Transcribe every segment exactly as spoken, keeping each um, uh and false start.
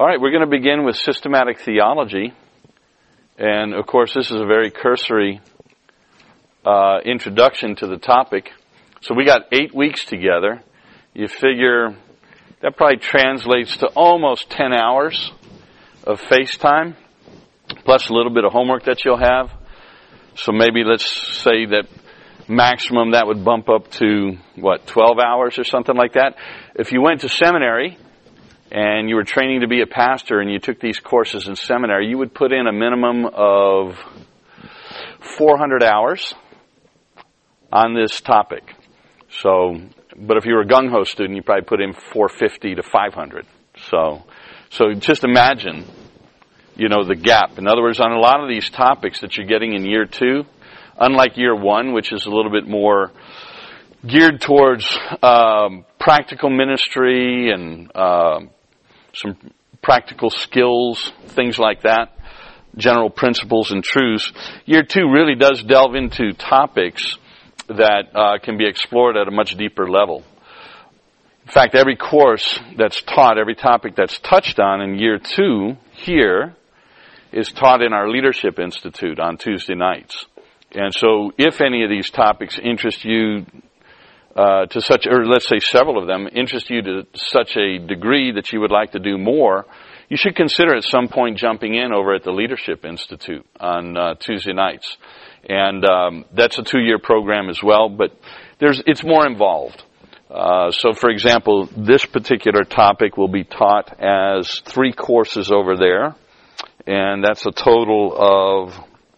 All right, we're going to begin with systematic theology. And, of course, this is a very cursory uh, introduction to the topic. So we got eight weeks together. You figure that probably translates to almost ten hours of FaceTime, plus a little bit of homework that you'll have. So maybe let's say that maximum that would bump up to, what, twelve hours or something like that. If you went to seminary and you were training to be a pastor and you took these courses in seminary, you would put in a minimum of four hundred hours on this topic. So, but if you were a gung-ho student, you probably put in four fifty to five hundred. So, so just imagine, you know, the gap. In other words, on a lot of these topics that you're getting in year two, unlike year one, which is a little bit more geared towards um, practical ministry and uh, some practical skills, things like that, general principles and truths. Year two really does delve into topics that uh, can be explored at a much deeper level. In fact, every course that's taught, every topic that's touched on in year two here is taught in our Leadership Institute on Tuesday nights. And so if any of these topics interest you uh, to such, or let's say several of them, interest you to such a degree that you would like to do more, you should consider at some point jumping in over at the Leadership Institute on uh, Tuesday nights. And um, that's a two-year program as well, but there's it's more involved. Uh, so, for example, this particular topic will be taught as three courses over there, and that's a total of,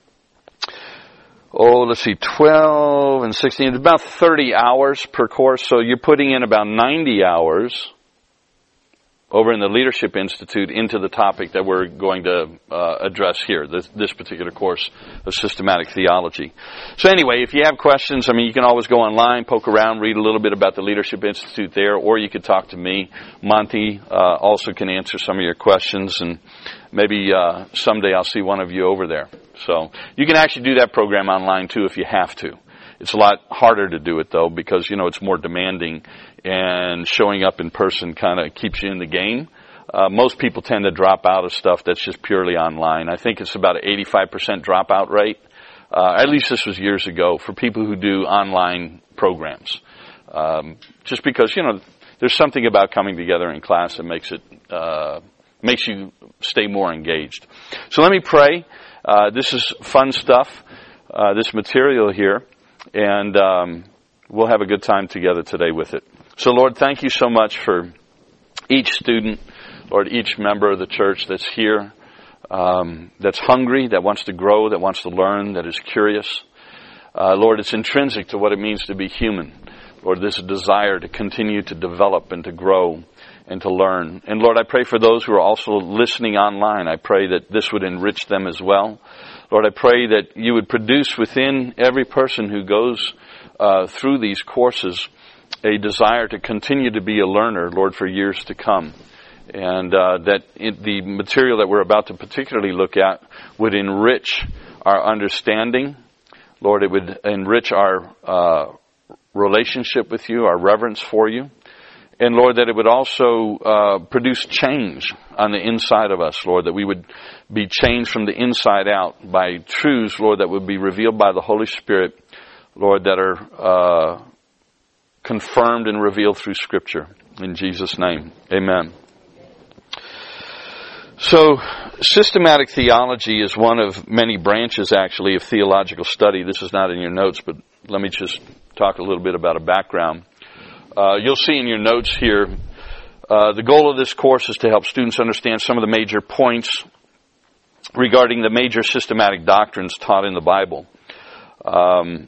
oh, let's see, twelve and sixteen, it's about thirty hours per course, so you're putting in about ninety hours over in the Leadership Institute into the topic that we're going to uh, address here, this, this particular course of systematic theology. So anyway, if you have questions, I mean, you can always go online, poke around, read a little bit about the Leadership Institute there, or you could talk to me. Monty uh, also can answer some of your questions, and maybe uh, someday I'll see one of you over there. So you can actually do that program online too if you have to. It's a lot harder to do it though because, you know, it's more demanding and showing up in person kind of keeps you in the game. Uh, most people tend to drop out of stuff that's just purely online. I think it's about an eighty-five percent dropout rate. Uh, at least this was years ago for people who do online programs. Um, just because, you know, there's something about coming together in class that makes it, uh, makes you stay more engaged. So let me pray. Uh, this is fun stuff, uh, this material here. And um, we'll have a good time together today with it. So, Lord, thank you so much for each student, Lord, each member of the church that's here, um, that's hungry, that wants to grow, that wants to learn, that is curious. Uh, Lord, it's intrinsic to what it means to be human. Lord, this desire to continue to develop and to grow and to learn. And, Lord, I pray for those who are also listening online. I pray that this would enrich them as well. Lord, I pray that you would produce within every person who goes uh, through these courses a desire to continue to be a learner, Lord, for years to come. And uh, that it, the material that we're about to particularly look at would enrich our understanding. Lord, it would enrich our uh, relationship with you, our reverence for you. And, Lord, that it would also uh, produce change on the inside of us, Lord, that we would be changed from the inside out by truths, Lord, that would be revealed by the Holy Spirit, Lord, that are uh, confirmed and revealed through Scripture. In Jesus' name, amen. So, systematic theology is one of many branches, actually, of theological study. This is not in your notes, but let me just talk a little bit about a background. Uh, you'll see in your notes here, uh, the goal of this course is to help students understand some of the major points regarding the major systematic doctrines taught in the Bible. Um,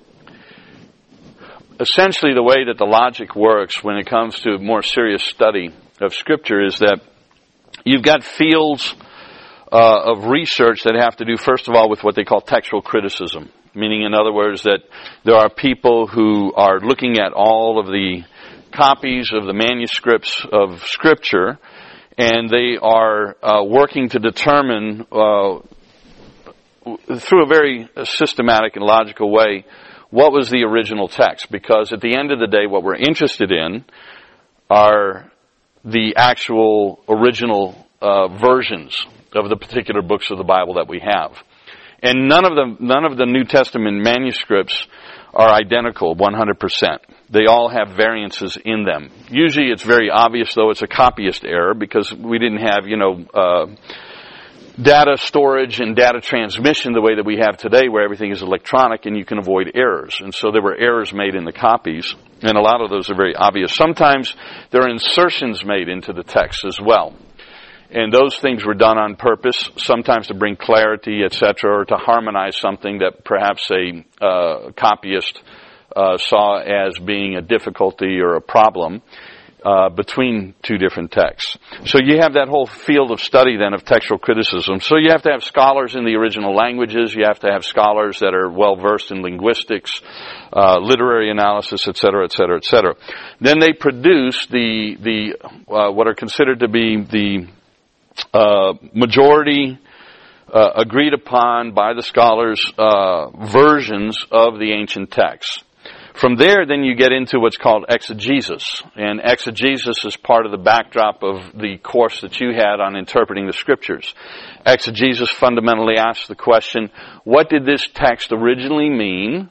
essentially, the way that the logic works when it comes to more serious study of Scripture is that you've got fields uh, of research that have to do, first of all, with what they call textual criticism. Meaning, in other words, that there are people who are looking at all of the copies of the manuscripts of Scripture, and they are uh, working to determine, uh, through a very systematic and logical way, what was the original text. Because at the end of the day, what we're interested in are the actual original uh, versions of the particular books of the Bible that we have. And none of the, none of the New Testament manuscripts are identical one hundred percent. They all have variances in them. Usually it's very obvious, though, it's a copyist error because we didn't have, you know, uh, data storage and data transmission the way that we have today, where everything is electronic and you can avoid errors. And so there were errors made in the copies, and a lot of those are very obvious. Sometimes there are insertions made into the text as well. And those things were done on purpose, sometimes to bring clarity, et cetera, or to harmonize something that perhaps a uh, copyist uh, saw as being a difficulty or a problem uh, between two different texts. So you have that whole field of study then of textual criticism. So you have to have scholars in the original languages. You have to have scholars that are well versed in linguistics, uh, literary analysis, et cetera, et cetera, et cetera. Then they produce the the uh, what are considered to be the Uh, majority uh, agreed upon by the scholars uh, versions of the ancient texts. From there, then you get into what's called exegesis. And exegesis is part of the backdrop of the course that you had on interpreting the Scriptures. Exegesis fundamentally asks the question, what did this text originally mean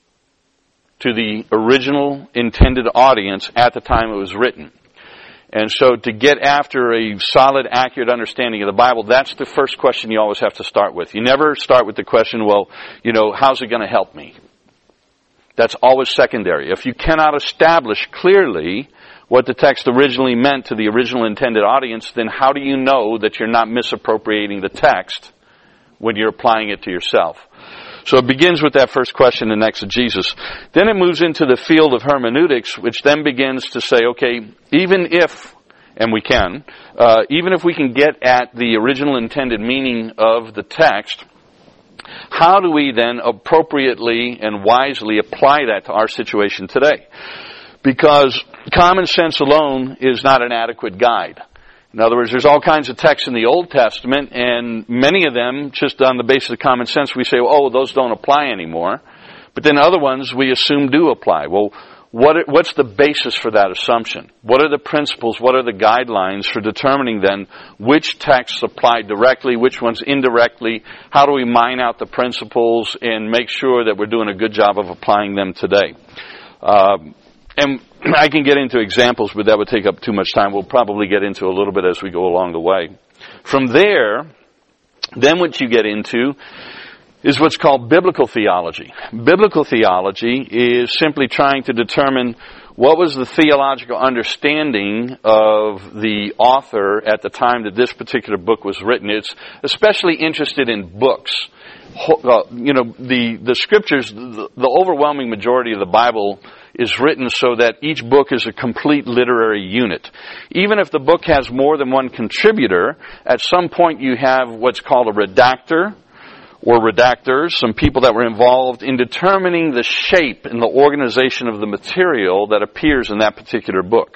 to the original intended audience at the time it was written? And so to get after a solid, accurate understanding of the Bible, that's the first question you always have to start with. You never start with the question, well, you know, how's it going to help me? That's always secondary. If you cannot establish clearly what the text originally meant to the original intended audience, then how do you know that you're not misappropriating the text when you're applying it to yourself? So it begins with that first question in exegesis. Then it moves into the field of hermeneutics, which then begins to say, okay, even if, and we can, uh, even if we can get at the original intended meaning of the text, how do we then appropriately and wisely apply that to our situation today? Because common sense alone is not an adequate guide. In other words, there's all kinds of texts in the Old Testament, and many of them, just on the basis of common sense, we say, oh, those don't apply anymore. But then other ones we assume do apply. Well, what, what's the basis for that assumption? What are the principles, what are the guidelines for determining then which texts apply directly, which ones indirectly? How do we mine out the principles and make sure that we're doing a good job of applying them today? Um, And I can get into examples, but that would take up too much time. We'll probably get into a little bit as we go along the way. From there, then what you get into is what's called biblical theology. Biblical theology is simply trying to determine what was the theological understanding of the author at the time that this particular book was written. It's especially interested in books. Uh, you know, the, the scriptures, the, the overwhelming majority of the Bible is written so that each book is a complete literary unit. Even if the book has more than one contributor, at some point you have what's called a redactor or redactors, some people that were involved in determining the shape and the organization of the material that appears in that particular book.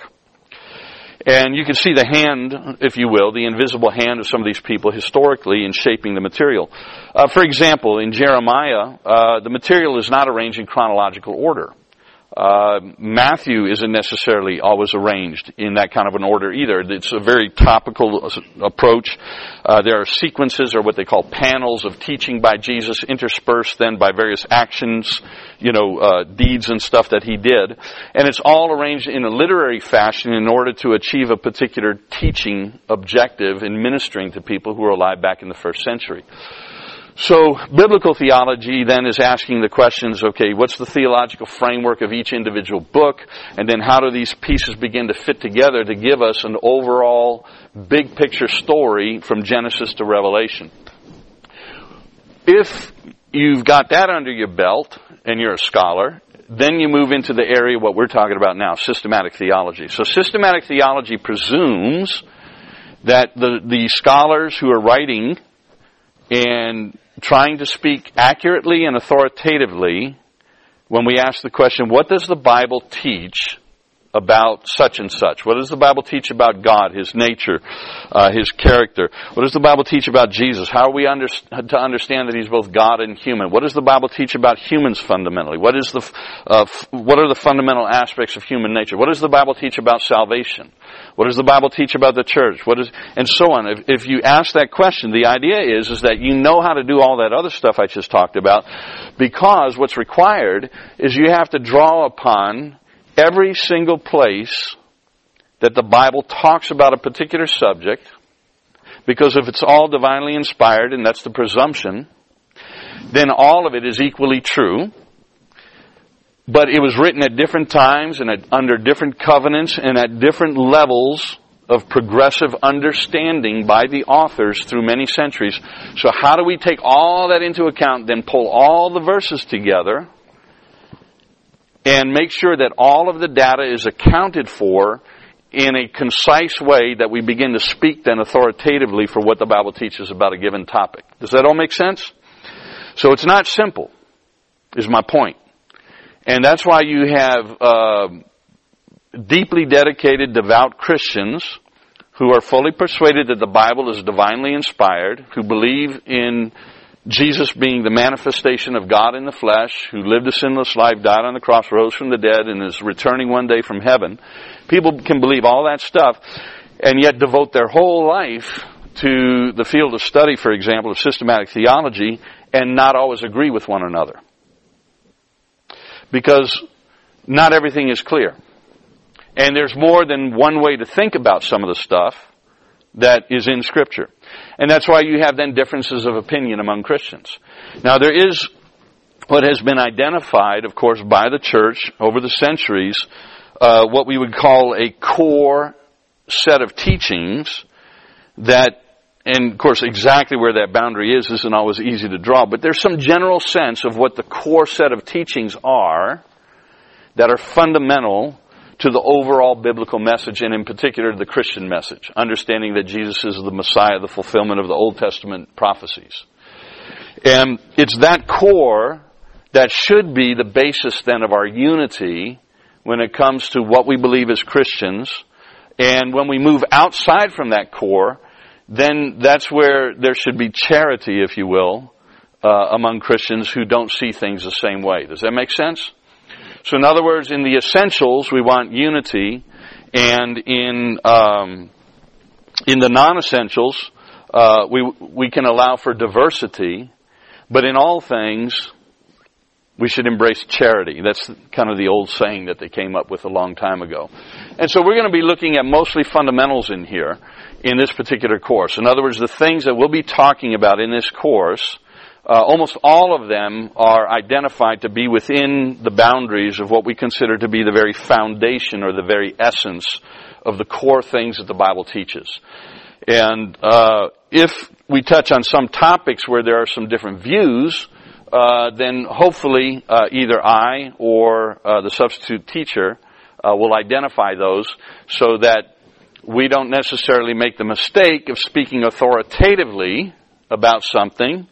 And you can see the hand, if you will, the invisible hand of some of these people historically in shaping the material. Uh, for example, in Jeremiah, uh, the material is not arranged in chronological order. Uh, Matthew isn't necessarily always arranged in that kind of an order either. It's a very topical approach. Uh, there are sequences, or what they call panels, of teaching by Jesus, interspersed then by various actions, you know, uh, deeds and stuff that he did. And it's all arranged in a literary fashion in order to achieve a particular teaching objective in ministering to people who were alive back in the first century. So biblical theology then is asking the questions, okay, what's the theological framework of each individual book? And then how do these pieces begin to fit together to give us an overall big picture story from Genesis to Revelation? If you've got that under your belt and you're a scholar, then you move into the area what we're talking about now, systematic theology. So systematic theology presumes that the, the scholars who are writing and trying to speak accurately and authoritatively, when we ask the question, what does the Bible teach about such and such? What does the Bible teach about God, His nature, uh, His character? What does the Bible teach about Jesus? How are we under, to understand that He's both God and human? What does the Bible teach about humans fundamentally? What is the uh, what are the fundamental aspects of human nature? What does the Bible teach about salvation? What does the Bible teach about the church? What is, and so on. If, if you ask that question, the idea is, is that you know how to do all that other stuff I just talked about, because what's required is you have to draw upon every single place that the Bible talks about a particular subject, because if it's all divinely inspired, and that's the presumption, then all of it is equally true. But it was written at different times and at, under different covenants and at different levels of progressive understanding by the authors through many centuries. So how do we take all that into account, then pull all the verses together and make sure that all of the data is accounted for in a concise way that we begin to speak then authoritatively for what the Bible teaches about a given topic? Does that all make sense? So it's not simple, is my point. And that's why you have uh, deeply dedicated, devout Christians who are fully persuaded that the Bible is divinely inspired, who believe in Jesus being the manifestation of God in the flesh, who lived a sinless life, died on the cross, rose from the dead, and is returning one day from heaven. People can believe all that stuff and yet devote their whole life to the field of study, for example, of systematic theology, and not always agree with one another. Because not everything is clear. And there's more than one way to think about some of the stuff that is in Scripture. And that's why you have then differences of opinion among Christians. Now there is what has been identified, of course, by the church over the centuries, uh, what we would call a core set of teachings that, and of course exactly where that boundary is isn't always easy to draw, but there's some general sense of what the core set of teachings are that are fundamental to the overall biblical message, and in particular the Christian message, understanding that Jesus is the Messiah, the fulfillment of the Old Testament prophecies. And it's that core that should be the basis then of our unity when it comes to what we believe as Christians. And when we move outside from that core, then that's where there should be charity, if you will, uh, among Christians who don't see things the same way. Does that make sense? So in other words, in the essentials, we want unity, and in um, in the non-essentials, uh, we we can allow for diversity, but in all things, we should embrace charity. That's kind of the old saying that they came up with a long time ago. And so we're going to be looking at mostly fundamentals in here, in this particular course. In other words, the things that we'll be talking about in this course, uh, almost all of them are identified to be within the boundaries of what we consider to be the very foundation or the very essence of the core things that the Bible teaches. And uh, if we touch on some topics where there are some different views, uh, then hopefully uh, either I or uh, the substitute teacher uh, will identify those so that we don't necessarily make the mistake of speaking authoritatively about something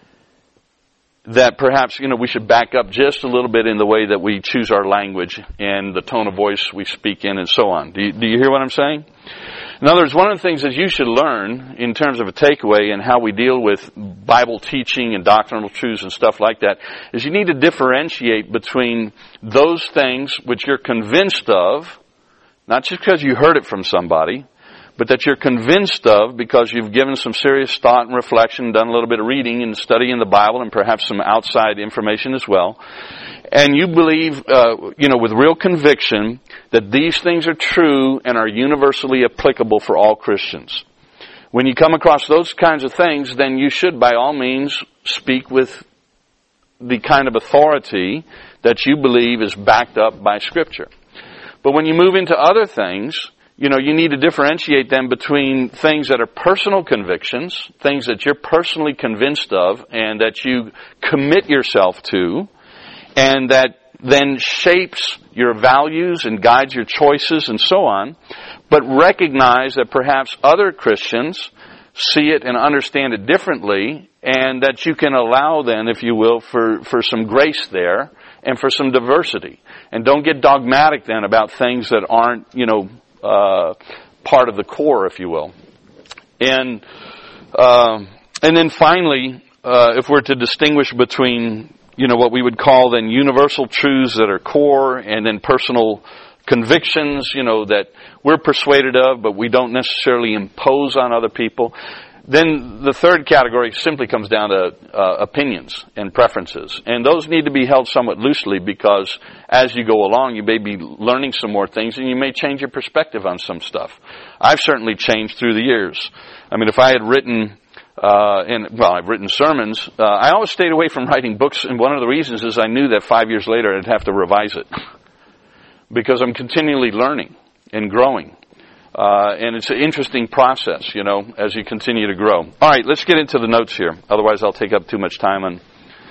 that perhaps, you know, we should back up just a little bit in the way that we choose our language and the tone of voice we speak in and so on. Do you, do you hear what I'm saying? In other words, one of the things that you should learn in terms of a takeaway and how we deal with Bible teaching and doctrinal truths and stuff like that is you need to differentiate between those things which you're convinced of, not just because you heard it from somebody, but that you're convinced of because you've given some serious thought and reflection, done a little bit of reading and studying the Bible and perhaps some outside information as well. And you believe, uh, you know, with real conviction that these things are true and are universally applicable for all Christians. When you come across those kinds of things, then you should by all means speak with the kind of authority that you believe is backed up by Scripture. But when you move into other things, you know, you need to differentiate them between things that are personal convictions, things that you're personally convinced of and that you commit yourself to, and that then shapes your values and guides your choices and so on, but recognize that perhaps other Christians see it and understand it differently, and that you can allow then, if you will, for, for some grace there, and for some diversity. And don't get dogmatic then about things that aren't, you know, uh, part of the core, if you will. And, um, and then finally, uh, if we're to distinguish between, you know, what we would call then universal truths that are core and then personal convictions, you know, that we're persuaded of, but we don't necessarily impose on other people. Then the third category simply comes down to uh, opinions and preferences. And those need to be held somewhat loosely because as you go along, you may be learning some more things and you may change your perspective on some stuff. I've certainly changed through the years. I mean, if I had written, uh, and well, I've written sermons, uh, I always stayed away from writing books, and one of the reasons is I knew that five years later I'd have to revise it. Because I'm continually learning and growing. Uh, and it's an interesting process, you know, as you continue to grow. All right, let's get into the notes here. Otherwise, I'll take up too much time on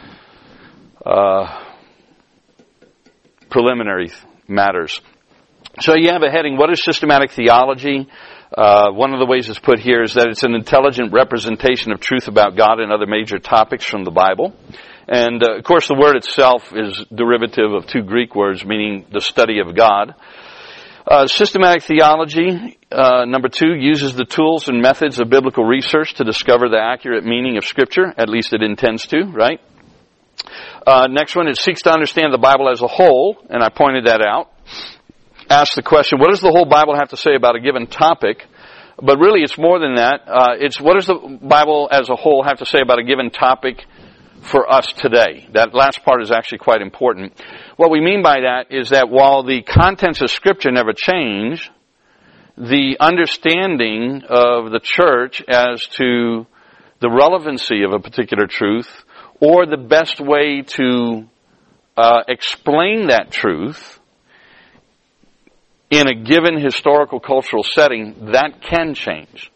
uh, preliminary matters. So you have a heading, what is systematic theology? Uh, one of the ways it's put here is that it's an intelligent representation of truth about God and other major topics from the Bible. And, uh, of course, the word itself is derivative of two Greek words, meaning the study of God. Uh, systematic theology, uh, number two, uses the tools and methods of biblical research to discover the accurate meaning of Scripture. At least it intends to, right? Uh, next one, it seeks to understand the Bible as a whole, and I pointed that out. Ask the question, what does the whole Bible have to say about a given topic? But really, it's more than that. Uh, it's what does the Bible as a whole have to say about a given topic for us today? That last part is actually quite important. What we mean by that is that while the contents of Scripture never change, the understanding of the church as to the relevancy of a particular truth or the best way to uh, explain that truth in a given historical cultural setting, that can change.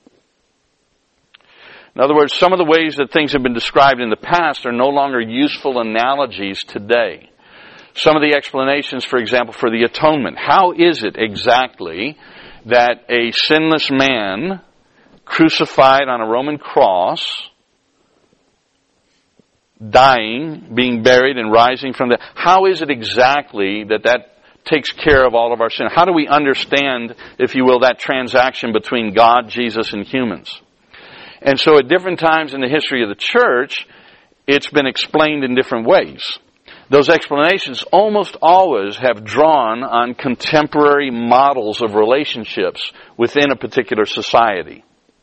In other words, some of the ways that things have been described in the past are no longer useful analogies today. Some of the explanations, for example, for the atonement. How is it exactly that a sinless man crucified on a Roman cross, dying, being buried, and rising from the... How is it exactly that that takes care of all of our sin? How do we understand, if you will, that transaction between God, Jesus, and humans? And so at different times in the history of the church, it's been explained in different ways. Those explanations almost always have drawn on contemporary models of relationships within a particular society.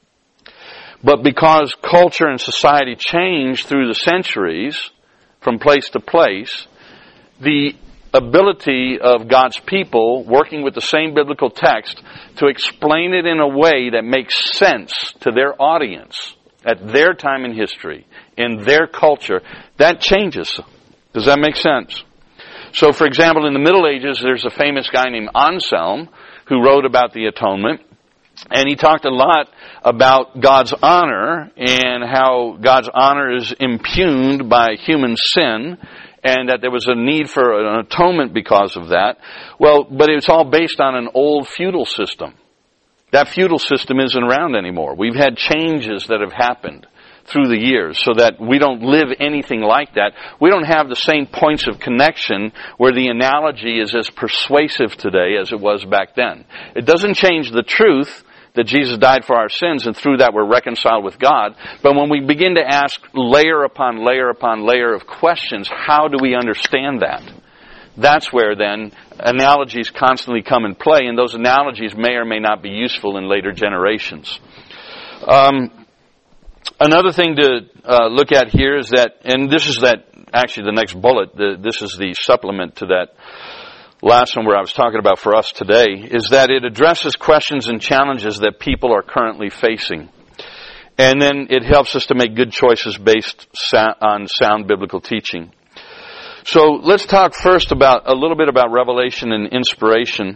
But because culture and society changed through the centuries, from place to place, the ability of God's people working with the same biblical text to explain it in a way that makes sense to their audience at their time in history, in their culture, that changes. Does that make sense? So, for example, in the Middle Ages, there's a famous guy named Anselm who wrote about the atonement, and he talked a lot about God's honor and how God's honor is impugned by human sin, and that there was a need for an atonement because of that. Well, but it's all based on an old feudal system. That feudal system isn't around anymore. We've had changes that have happened through the years so that we don't live anything like that. We don't have the same points of connection where the analogy is as persuasive today as it was back then. It doesn't change the truth that Jesus died for our sins, and through that we're reconciled with God. But when we begin to ask layer upon layer upon layer of questions, how do we understand that? That's where then analogies constantly come in play, and those analogies may or may not be useful in later generations. Um, another thing to uh, look at here is that, and this is that, actually the next bullet, the, this is the supplement to that last one where I was talking about for us today, is that it addresses questions and challenges that people are currently facing. And then it helps us to make good choices based on sound biblical teaching. So let's talk first about a little bit about revelation and inspiration.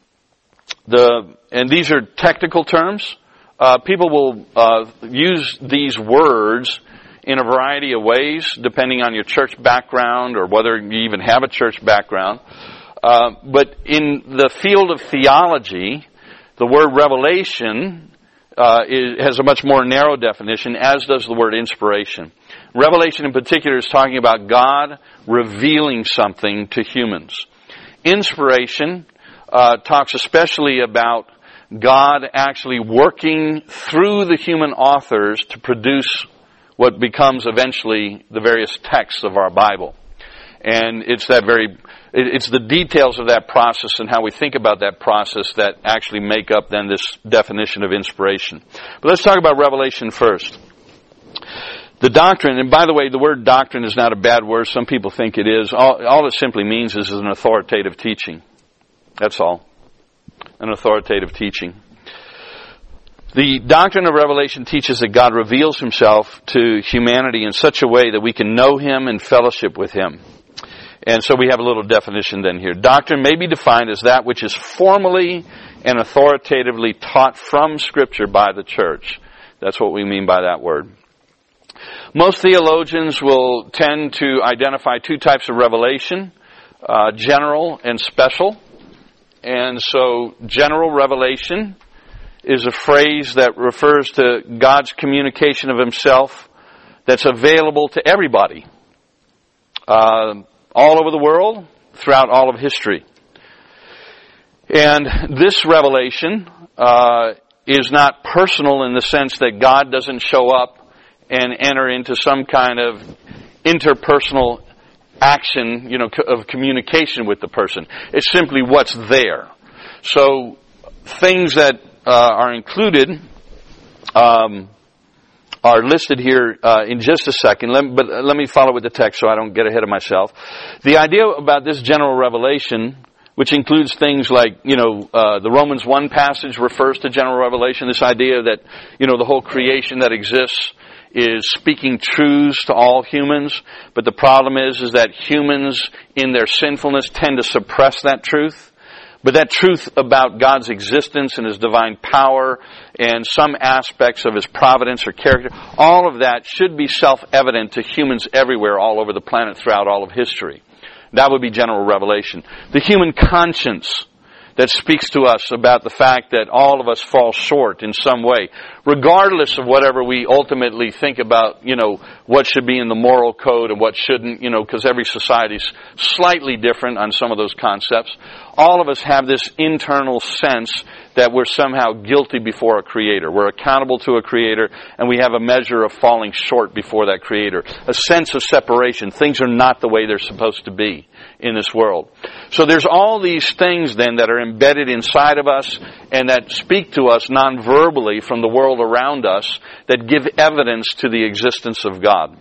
The and these are technical terms. Uh, people will uh, use these words in a variety of ways, depending on your church background or whether you even have a church background. Uh, but in the field of theology, the word revelation uh, is, has a much more narrow definition, as does the word inspiration. Revelation in particular is talking about God revealing something to humans. Inspiration uh, talks especially about God actually working through the human authors to produce what becomes eventually the various texts of our Bible. And it's that very, it's the details of that process and how we think about that process that actually make up then this definition of inspiration. But let's talk about revelation first. The doctrine, and by the way, the word doctrine is not a bad word. Some people think it is. All, all it simply means is an authoritative teaching. That's all. An authoritative teaching. The doctrine of revelation teaches that God reveals himself to humanity in such a way that we can know him and fellowship with him. And so we have a little definition then here. Doctrine may be defined as that which is formally and authoritatively taught from Scripture by the church. That's what we mean by that word. Most theologians will tend to identify two types of revelation, uh, general and special. And so general revelation is a phrase that refers to God's communication of himself that's available to everybody. Uh, all over the world, throughout all of history. And this revelation uh, is not personal in the sense that God doesn't show up and enter into some kind of interpersonal action, you know, of communication with the person. It's simply what's there. So things that uh, are included um, are listed here uh, in just a second, let, but let me follow with the text so I don't get ahead of myself. The idea about this general revelation, which includes things like, you know, uh, the Romans one passage refers to general revelation, this idea that, you know, the whole creation that exists is speaking truths to all humans, but the problem is, is that humans in their sinfulness tend to suppress that truth. But that truth about God's existence and his divine power and some aspects of his providence or character, all of that should be self-evident to humans everywhere all over the planet throughout all of history. That would be general revelation. The human conscience that speaks to us about the fact that all of us fall short in some way, regardless of whatever we ultimately think about, you know, what should be in the moral code and what shouldn't, you know, because every society is slightly different on some of those concepts. All of us have this internal sense that we're somehow guilty before a creator. We're accountable to a creator, and we have a measure of falling short before that creator. A sense of separation. Things are not the way they're supposed to be in this world. So there's all these things then that are embedded inside of us and that speak to us non-verbally from the world around us that give evidence to the existence of God.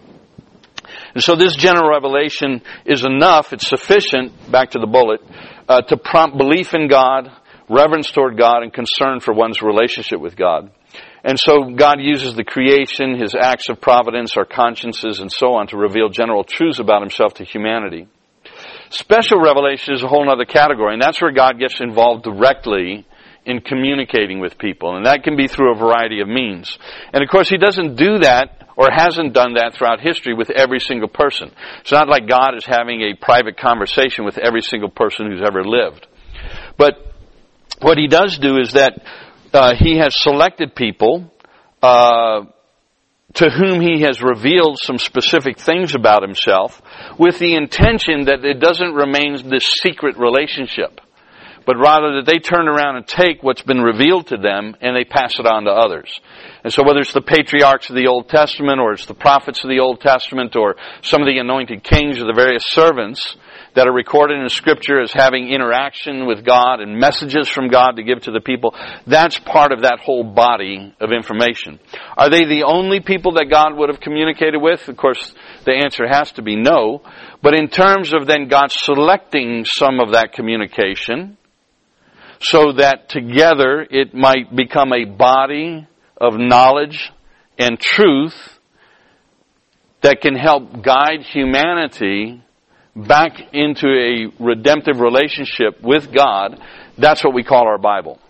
And so this general revelation is enough, it's sufficient, back to the bullet, uh, to prompt belief in God, reverence toward God, and concern for one's relationship with God. And so God uses the creation, his acts of providence, our consciences, and so on to reveal general truths about himself to humanity. Special revelation is a whole other category, and that's where God gets involved directly in communicating with people. And that can be through a variety of means. And of course, he doesn't do that or hasn't done that throughout history with every single person. It's not like God is having a private conversation with every single person who's ever lived. But what he does do is that uh, he has selected people uh, to whom he has revealed some specific things about himself with the intention that it doesn't remain this secret relationship, but rather that they turn around and take what's been revealed to them and they pass it on to others. And so whether it's the patriarchs of the Old Testament or it's the prophets of the Old Testament or some of the anointed kings or the various servants that are recorded in Scripture as having interaction with God and messages from God to give to the people, that's part of that whole body of information. Are they the only people that God would have communicated with? Of course, the answer has to be no. But in terms of then God selecting some of that communication so that together it might become a body of knowledge and truth that can help guide humanity back into a redemptive relationship with God, that's what we call our Bible.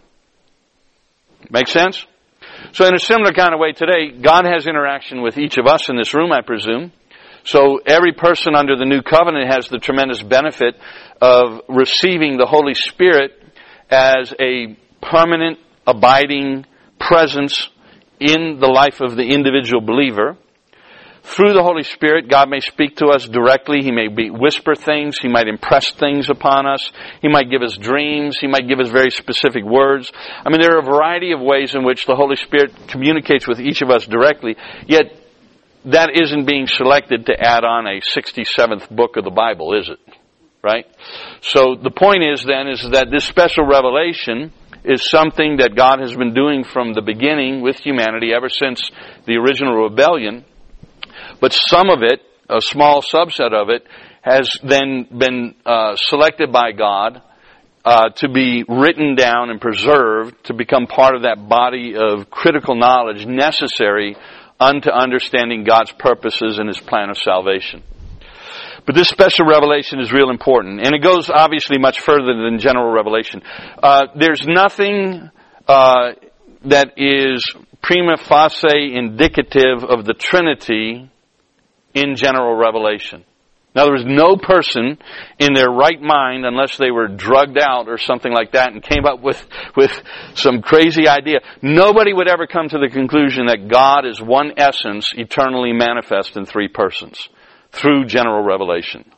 Make sense? So in a similar kind of way today, God has interaction with each of us in this room, I presume. So every person under the new covenant has the tremendous benefit of receiving the Holy Spirit as a permanent, abiding presence in the life of the individual believer. Through the Holy Spirit, God may speak to us directly. He may be, whisper things. He might impress things upon us. He might give us dreams. He might give us very specific words. I mean, there are a variety of ways in which the Holy Spirit communicates with each of us directly, yet that isn't being selected to add on a sixty-seventh book of the Bible, is it? Right? So the point is then is that this special revelation is something that God has been doing from the beginning with humanity ever since the original rebellion. But some of it, a small subset of it, has then been uh, selected by God uh, to be written down and preserved to become part of that body of critical knowledge necessary unto understanding God's purposes and His plan of salvation. But this special revelation is real important. And it goes obviously much further than general revelation. Uh, there's nothing uh, that is prima facie indicative of the Trinity in general revelation. In other words, no person in their right mind, unless they were drugged out or something like that and came up with, with some crazy idea, nobody would ever come to the conclusion that God is one essence eternally manifest in three persons through general revelation.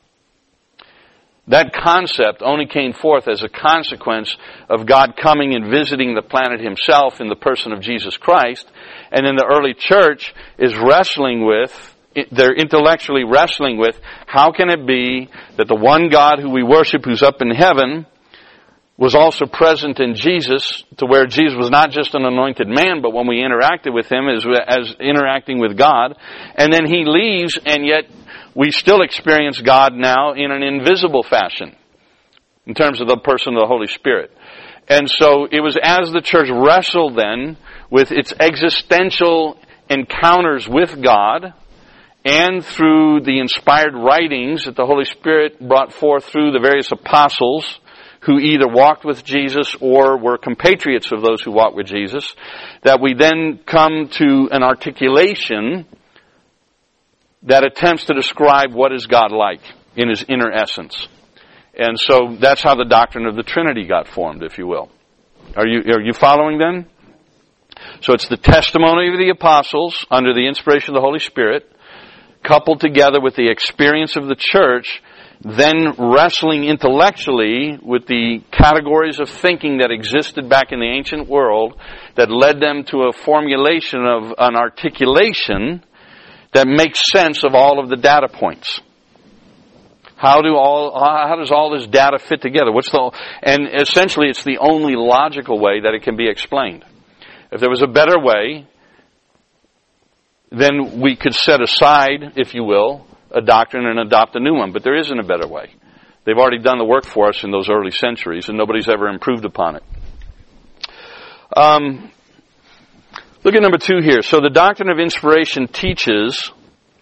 That concept only came forth as a consequence of God coming and visiting the planet Himself in the person of Jesus Christ. And then the early church is wrestling with, they're intellectually wrestling with, how can it be that the one God who we worship, who's up in heaven, was also present in Jesus, to where Jesus was not just an anointed man, but when we interacted with Him as, as interacting with God. And then He leaves, and yet we still experience God now in an invisible fashion, in terms of the person of the Holy Spirit. And so it was as the church wrestled then with its existential encounters with God, and through the inspired writings that the Holy Spirit brought forth through the various apostles who either walked with Jesus or were compatriots of those who walked with Jesus, that we then come to an articulation that attempts to describe what is God like in His inner essence. And so that's how the doctrine of the Trinity got formed, if you will. Are you, are you following then? So it's the testimony of the apostles under the inspiration of the Holy Spirit, coupled together with the experience of the church, then wrestling intellectually with the categories of thinking that existed back in the ancient world that led them to a formulation of an articulation that makes sense of all of the data points. How do all how does all this data fit together? What's the and essentially it's the only logical way that it can be explained. If there was a better way, then we could set aside, if you will, a doctrine and adopt a new one. But there isn't a better way. They've already done the work for us in those early centuries, and nobody's ever improved upon it. Um, look at number two here. So the doctrine of inspiration teaches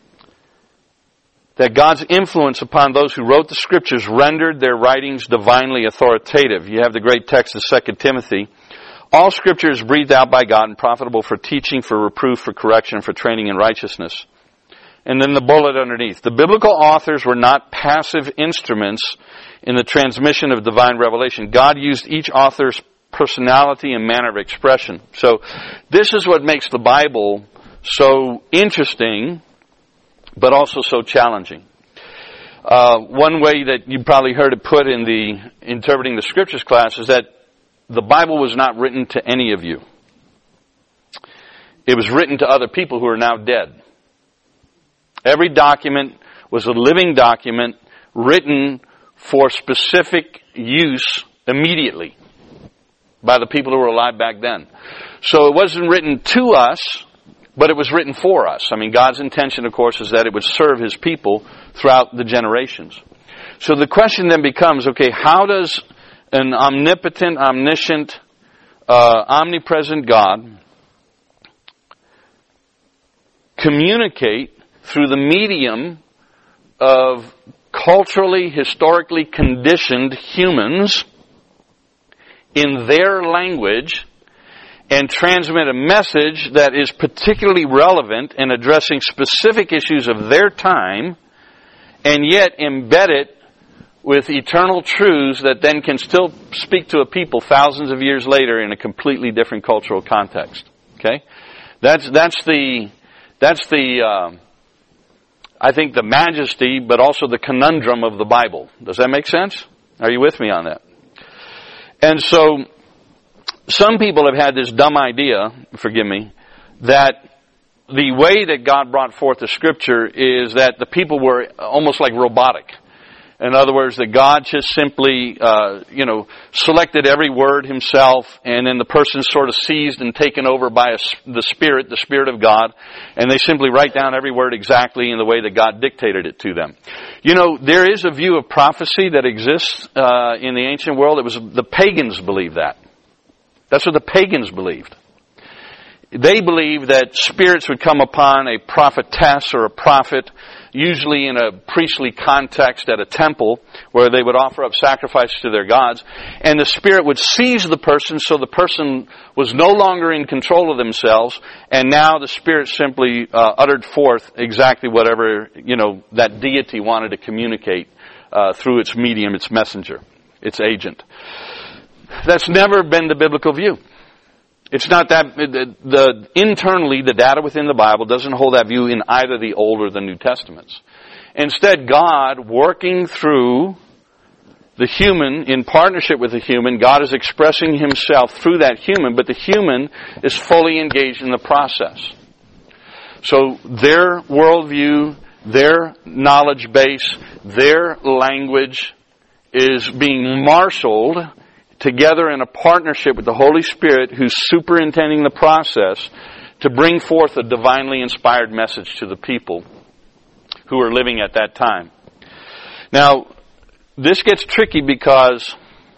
that God's influence upon those who wrote the Scriptures rendered their writings divinely authoritative. You have the great text of Second Timothy. All Scripture is breathed out by God and profitable for teaching, for reproof, for correction, for training in righteousness. And then the bullet underneath. The biblical authors were not passive instruments in the transmission of divine revelation. God used each author's personality and manner of expression. So this is what makes the Bible so interesting, but also so challenging. Uh, one way that you probably heard it put in the Interpreting the Scriptures class is that the Bible was not written to any of you. It was written to other people who are now dead. Every document was a living document written for specific use immediately by the people who were alive back then. So it wasn't written to us, but it was written for us. I mean, God's intention, of course, is that it would serve His people throughout the generations. So the question then becomes, okay, how does an omnipotent, omniscient, uh, omnipresent God communicate through the medium of culturally, historically conditioned humans in their language and transmit a message that is particularly relevant in addressing specific issues of their time, and yet embed it with eternal truths that then can still speak to a people thousands of years later in a completely different cultural context. Okay? That's that's the that's the uh, I think the majesty, but also the conundrum of the Bible. Does that make sense? Are you with me on that? And so, some people have had this dumb idea, forgive me, that the way that God brought forth the Scripture is that the people were almost like robotic. In other words, that God just simply, uh, you know, selected every word himself, and then the person sort of seized and taken over by a, the Spirit, the Spirit of God, and they simply write down every word exactly in the way that God dictated it to them. You know, there is a view of prophecy that exists uh, in the ancient world. It was the pagans believed that. That's what the pagans believed. They believed that spirits would come upon a prophetess or a prophet, usually in a priestly context at a temple, where they would offer up sacrifices to their gods, and the spirit would seize the person, so the person was no longer in control of themselves, and now the spirit simply uh, uttered forth exactly whatever, you know, that deity wanted to communicate uh, through its medium, its messenger, its agent. That's never been the biblical view. It's not that, the, the, internally, the data within the Bible doesn't hold that view in either the Old or the New Testaments. Instead, God, working through the human, in partnership with the human, God is expressing himself through that human, but the human is fully engaged in the process. So their worldview, their knowledge base, their language is being marshaled together in a partnership with the Holy Spirit, who's superintending the process to bring forth a divinely inspired message to the people who are living at that time. Now, this gets tricky because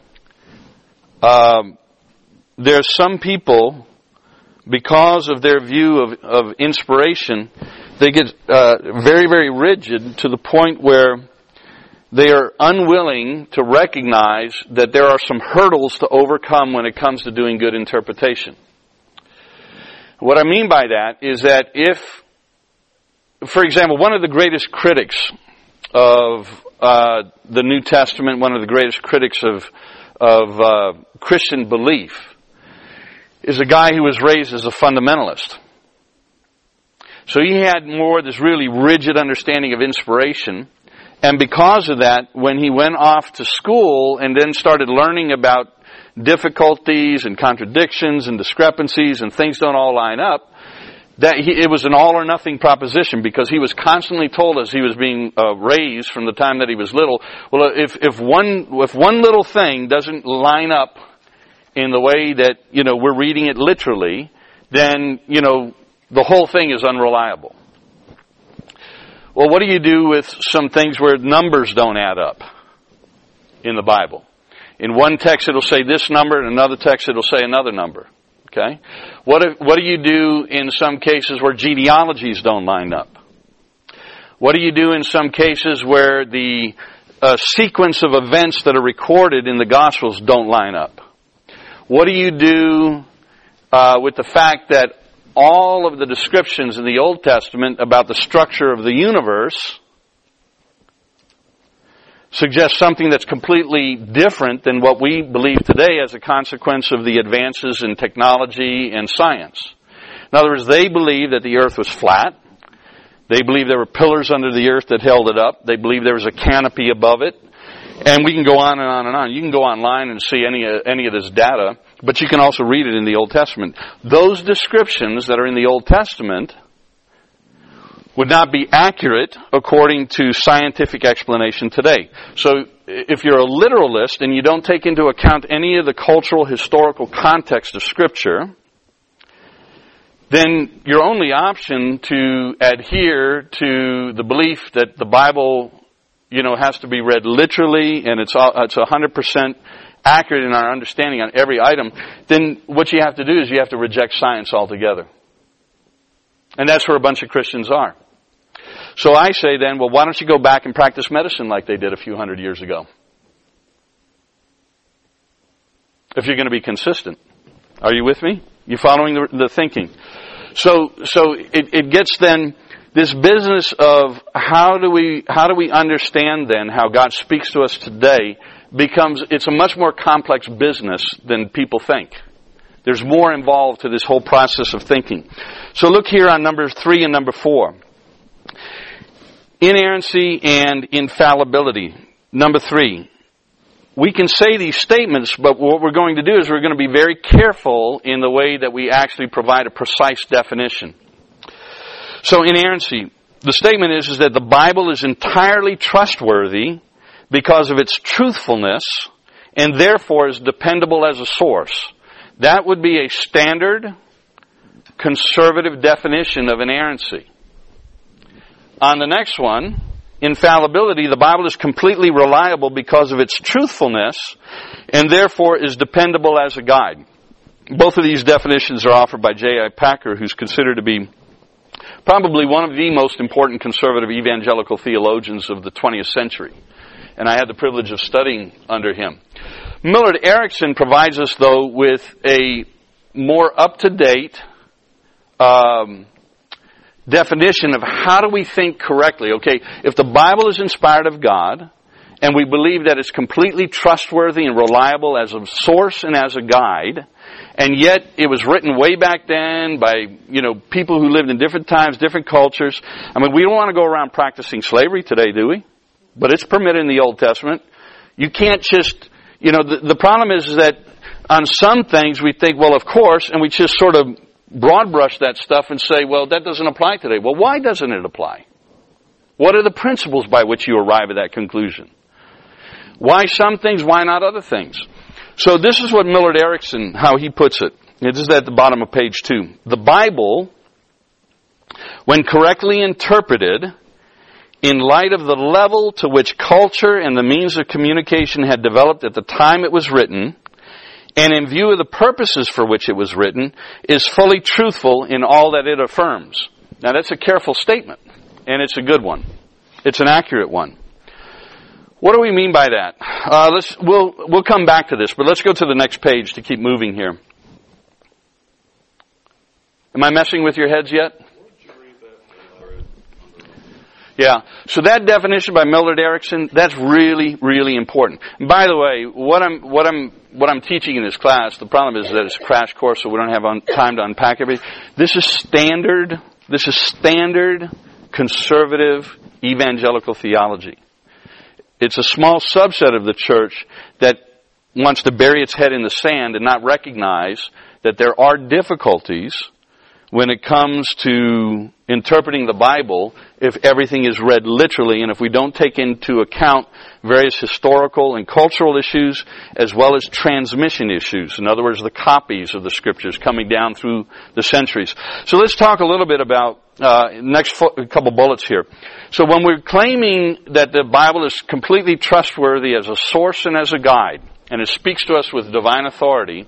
um, there's some people, because of their view of, of inspiration, they get uh, very, very rigid to the point where they are unwilling to recognize that there are some hurdles to overcome when it comes to doing good interpretation. What I mean by that is that if, for example, one of the greatest critics of uh, the New Testament, one of the greatest critics of, of uh, Christian belief, is a guy who was raised as a fundamentalist. So he had more this really rigid understanding of inspiration. And because of that, when he went off to school and then started learning about difficulties and contradictions and discrepancies and things don't all line up, that he, it was an all or nothing proposition, because he was constantly told as he was being uh, raised from the time that he was little, well, if, if one, if one little thing doesn't line up in the way that, you know, we're reading it literally, then, you know, the whole thing is unreliable. Well, what do you do with some things where numbers don't add up in the Bible? In one text it'll say this number, in another text it'll say another number. Okay? What if, what do you do in some cases where genealogies don't line up? What do you do in some cases where the uh, sequence of events that are recorded in the Gospels don't line up? What do you do uh, with the fact that all of the descriptions in the Old Testament about the structure of the universe suggest something that's completely different than what we believe today as a consequence of the advances in technology and science? In other words, they believe that the earth was flat. They believe there were pillars under the earth that held it up. They believe there was a canopy above it. And we can go on and on and on. You can go online and see any, uh, any of this data, but you can also read it in the Old Testament. Those descriptions that are in the Old Testament would not be accurate according to scientific explanation today. So if you're a literalist and you don't take into account any of the cultural, historical context of Scripture, then your only option to adhere to the belief that the Bible, you know, has to be read literally and it's it's one hundred percent accurate in our understanding on every item, then what you have to do is you have to reject science altogether. And that's where a bunch of Christians are. So I say then, well, why don't you go back and practice medicine like they did a few hundred years ago? If you're going to be consistent. Are you with me? You following the, the thinking? So, so it, it gets then this business of how do we, how do we understand then how God speaks to us today becomes, it's a much more complex business than people think. There's more involved to this whole process of thinking. So look here on number three and number four. Inerrancy and infallibility. Number three. We can say these statements, but what we're going to do is we're going to be very careful in the way that we actually provide a precise definition. So inerrancy. The statement is, is that the Bible is entirely trustworthy because of its truthfulness and therefore is dependable as a source. That would be a standard conservative definition of inerrancy. On the next one, infallibility, the Bible is completely reliable because of its truthfulness and therefore is dependable as a guide. Both of these definitions are offered by J I Packer, who's considered to be probably one of the most important conservative evangelical theologians of the twentieth century. And I had the privilege of studying under him. Millard Erickson provides us, though, with a more up-to-date um, definition of how do we think correctly. Okay, if the Bible is inspired of God, and we believe that it's completely trustworthy and reliable as a source and as a guide, and yet it was written way back then by, you know, people who lived in different times, different cultures. I mean, we don't want to go around practicing slavery today, do we? But it's permitted in the Old Testament. You can't just, you know, the, the problem is, is that on some things we think, well, of course, and we just sort of broad brush that stuff and say, well, that doesn't apply today. Well, why doesn't it apply? What are the principles by which you arrive at that conclusion? Why some things, why not other things? So this is what Millard Erickson, how he puts it. It is at the bottom of page two. The Bible, when correctly interpreted, in light of the level to which culture and the means of communication had developed at the time it was written, and in view of the purposes for which it was written, is fully truthful in all that it affirms. Now that's a careful statement, and it's a good one. It's an accurate one. What do we mean by that? Uh, let's we'll we'll come back to this, but let's go to the next page to keep moving here. Am I messing with your heads yet? Yeah. So that definition by Millard Erickson, that's really, really important. And by the way, what I'm what I'm what I'm teaching in this class, the problem is that it's a crash course, so we don't have un- time to unpack everything. This is standard. This is standard conservative evangelical theology. It's a small subset of the church that wants to bury its head in the sand and not recognize that there are difficulties when it comes to interpreting the Bible if everything is read literally and if we don't take into account various historical and cultural issues as well as transmission issues. In other words, the copies of the Scriptures coming down through the centuries. So let's talk a little bit about uh next fo- couple bullets here. So when we're claiming that the Bible is completely trustworthy as a source and as a guide, and it speaks to us with divine authority,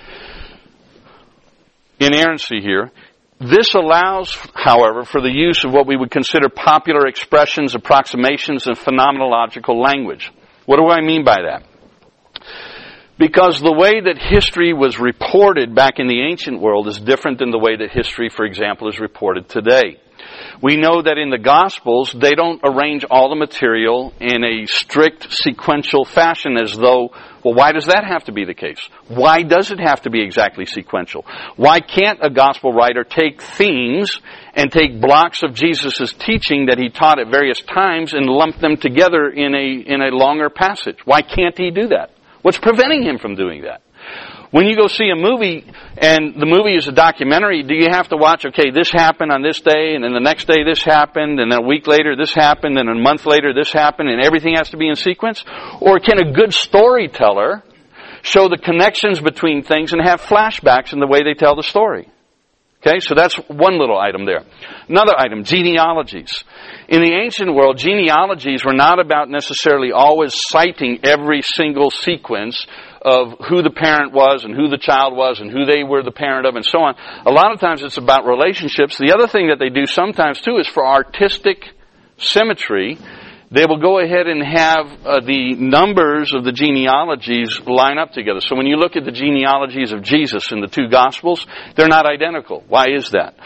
inerrancy here, this allows, however, for the use of what we would consider popular expressions, approximations, and phenomenological language. What do I mean by that? Because the way that history was reported back in the ancient world is different than the way that history, for example, is reported today. We know that in the Gospels, they don't arrange all the material in a strict sequential fashion as though, well, why does that have to be the case? Why does it have to be exactly sequential? Why can't a Gospel writer take themes and take blocks of Jesus' teaching that he taught at various times and lump them together in a, in a longer passage? Why can't he do that? What's preventing him from doing that? When you go see a movie, and the movie is a documentary, do you have to watch, okay, this happened on this day, and then the next day this happened, and then a week later this happened, and a month later this happened, and everything has to be in sequence? Or can a good storyteller show the connections between things and have flashbacks in the way they tell the story? Okay, so that's one little item there. Another item, genealogies. In the ancient world, genealogies were not about necessarily always citing every single sequence of who the parent was and who the child was and who they were the parent of and so on. A lot of times it's about relationships. The other thing that they do sometimes too is for artistic symmetry. They will go ahead and have uh, the numbers of the genealogies line up together. So when you look at the genealogies of Jesus in the two Gospels, they're not identical. Why is that?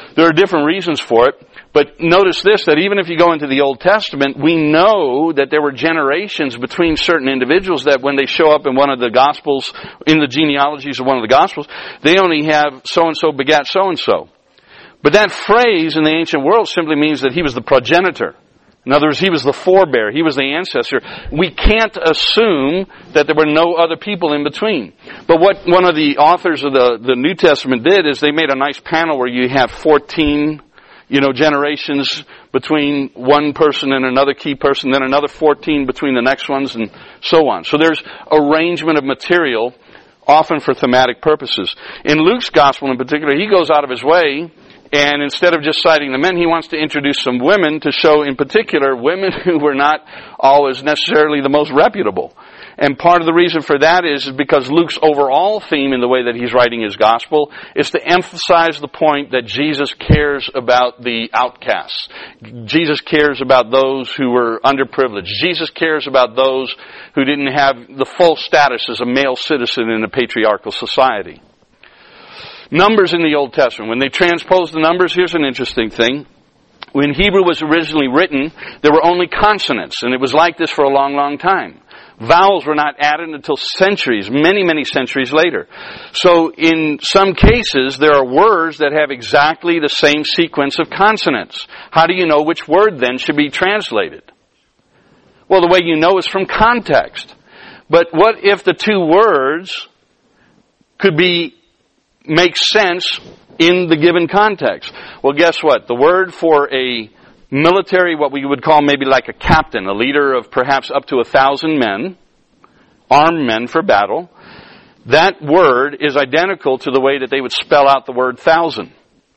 There are different reasons for it. But notice this, that even if you go into the Old Testament, we know that there were generations between certain individuals that when they show up in one of the Gospels, in the genealogies of one of the Gospels, they only have so-and-so begat so-and-so. But that phrase in the ancient world simply means that he was the progenitor. In other words, he was the forebear. He was the ancestor. We can't assume that there were no other people in between. But what one of the authors of the, the New Testament did is they made a nice panel where you have fourteen, you know, generations between one person and another key person, then another fourteen between the next ones, and so on. So there's arrangement of material, often for thematic purposes. In Luke's Gospel in particular, he goes out of his way, and instead of just citing the men, he wants to introduce some women to show, in particular, women who were not always necessarily the most reputable. And part of the reason for that is because Luke's overall theme in the way that he's writing his gospel is to emphasize the point that Jesus cares about the outcasts. Jesus cares about those who were underprivileged. Jesus cares about those who didn't have the full status as a male citizen in a patriarchal society. Numbers in the Old Testament. When they transposed the numbers, here's an interesting thing. When Hebrew was originally written, there were only consonants, and it was like this for a long, long time. Vowels were not added until centuries, many, many centuries later. So in some cases, there are words that have exactly the same sequence of consonants. How do you know which word then should be translated? Well, the way you know is from context. But what if the two words could be make sense in the given context? Well, guess what? The word for a military, what we would call maybe like a captain, a leader of perhaps up to a thousand men, armed men for battle, that word is identical to the way that they would spell out the word thousand.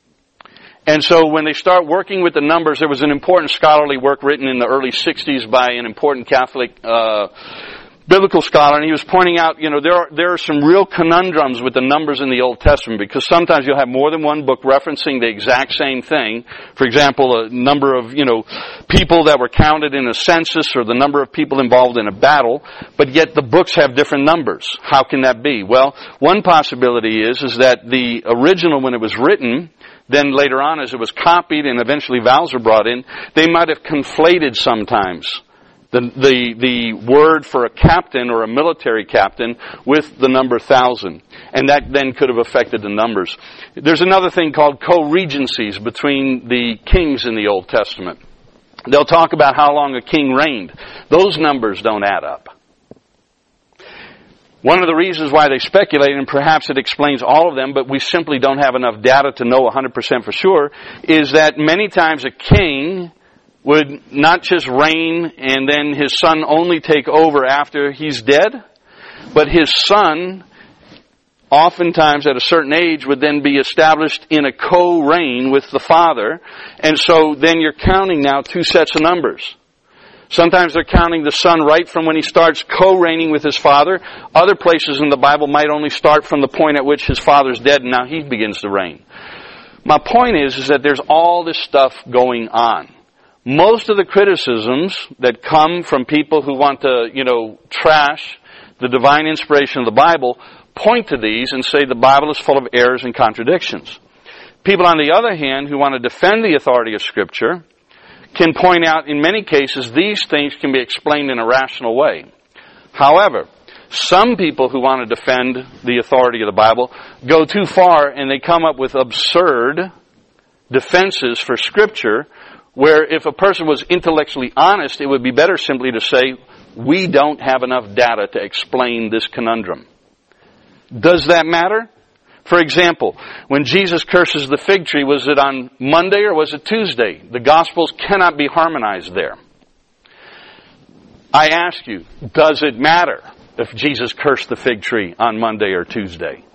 And so when they start working with the numbers, there was an important scholarly work written in the early sixties by an important Catholic uh biblical scholar, and he was pointing out, you know, there are, there are some real conundrums with the numbers in the Old Testament, because sometimes you'll have more than one book referencing the exact same thing. For example, a number of, you know, people that were counted in a census, or the number of people involved in a battle, but yet the books have different numbers. How can that be? Well, one possibility is, is that the original, when it was written, then later on as it was copied and eventually vowels were brought in, they might have conflated sometimes The, the, the word for a captain or a military captain with the number thousand. And that then could have affected the numbers. There's another thing called co-regencies between the kings in the Old Testament. They'll talk about how long a king reigned. Those numbers don't add up. One of the reasons why they speculate, and perhaps it explains all of them, but we simply don't have enough data to know one hundred percent for sure, is that many times a king would not just reign and then his son only take over after he's dead, but his son, oftentimes at a certain age, would then be established in a co-reign with the father. And so then you're counting now two sets of numbers. Sometimes they're counting the son right from when he starts co-reigning with his father. Other places in the Bible might only start from the point at which his father's dead and now he begins to reign. My point is, is that there's all this stuff going on. Most of the criticisms that come from people who want to, you know, trash the divine inspiration of the Bible point to these and say the Bible is full of errors and contradictions. People, on the other hand, who want to defend the authority of Scripture can point out, in many cases, these things can be explained in a rational way. However, some people who want to defend the authority of the Bible go too far and they come up with absurd defenses for Scripture, where if a person was intellectually honest, it would be better simply to say, we don't have enough data to explain this conundrum. Does that matter? For example, when Jesus curses the fig tree, was it on Monday or was it Tuesday? The Gospels cannot be harmonized there. I ask you, does it matter if Jesus cursed the fig tree on Monday or Tuesday?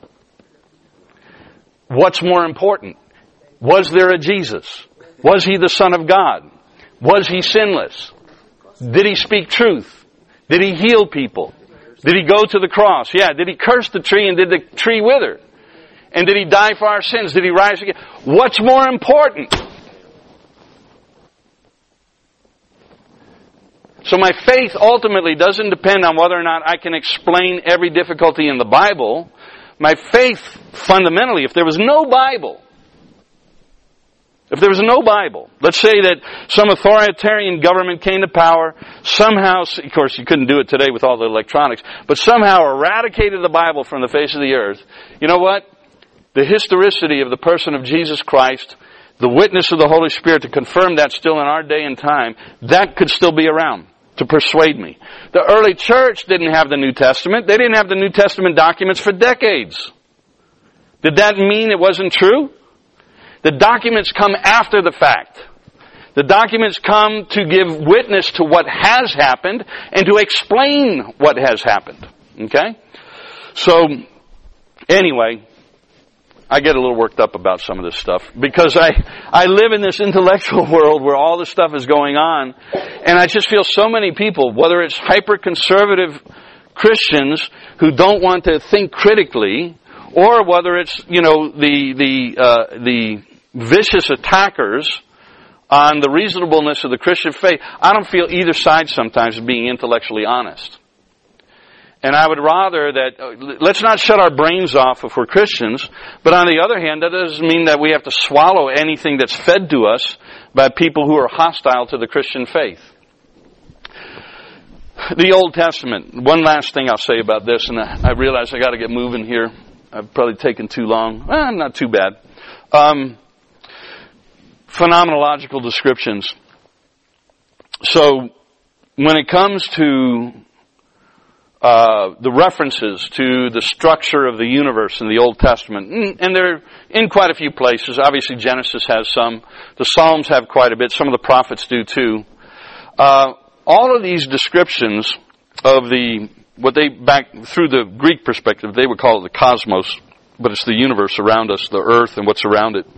What's more important? Was there a Jesus? Was he the Son of God? Was he sinless? Did he speak truth? Did he heal people? Did he go to the cross? Yeah. Did he curse the tree and did the tree wither? And did he die for our sins? Did he rise again? What's more important? So my faith ultimately doesn't depend on whether or not I can explain every difficulty in the Bible. My faith, fundamentally, if there was no Bible, If there was no Bible, let's say that some authoritarian government came to power, somehow, of course you couldn't do it today with all the electronics, but somehow eradicated the Bible from the face of the earth, you know what? The historicity of the person of Jesus Christ, the witness of the Holy Spirit to confirm that still in our day and time, that could still be around to persuade me. The early church didn't have the New Testament. They didn't have the New Testament documents for decades. Did that mean it wasn't true? The documents come after the fact. The documents come to give witness to what has happened and to explain what has happened. Okay? So, anyway, I get a little worked up about some of this stuff because I, I live in this intellectual world where all this stuff is going on, and I just feel so many people, whether it's hyper-conservative Christians who don't want to think critically, or whether it's, you know, the the uh, the vicious attackers on the reasonableness of the Christian faith, I don't feel either side sometimes is being intellectually honest. And I would rather that, uh, let's not shut our brains off if we're Christians, but on the other hand, that doesn't mean that we have to swallow anything that's fed to us by people who are hostile to the Christian faith. The Old Testament. One last thing I'll say about this, and I realize I got to get moving here. I've probably taken too long. Well, not too bad. Um, phenomenological descriptions. So, when it comes to uh, the references to the structure of the universe in the Old Testament, and they're in quite a few places. Obviously, Genesis has some. The Psalms have quite a bit. Some of the prophets do too. Uh, all of these descriptions of the what they, back through the Greek perspective, they would call it the cosmos, but it's the universe around us, the earth and what's around it.